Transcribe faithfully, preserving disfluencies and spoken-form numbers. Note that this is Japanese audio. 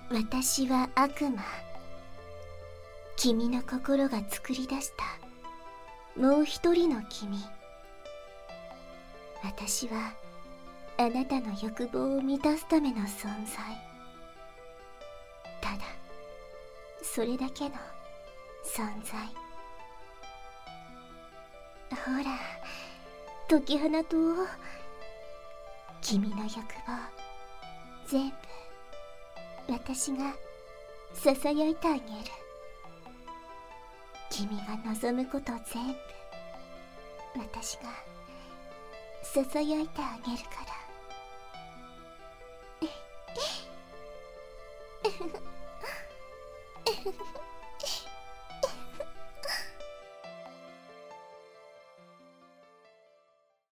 私は悪魔。君の心が作り出したもう一人の君。私はあなたの欲望を満たすための存在。ただそれだけの存在。ほら解き放とう。君の欲望全部私がささやいてあげる。君が望むこと全部私がささやいてあげるから。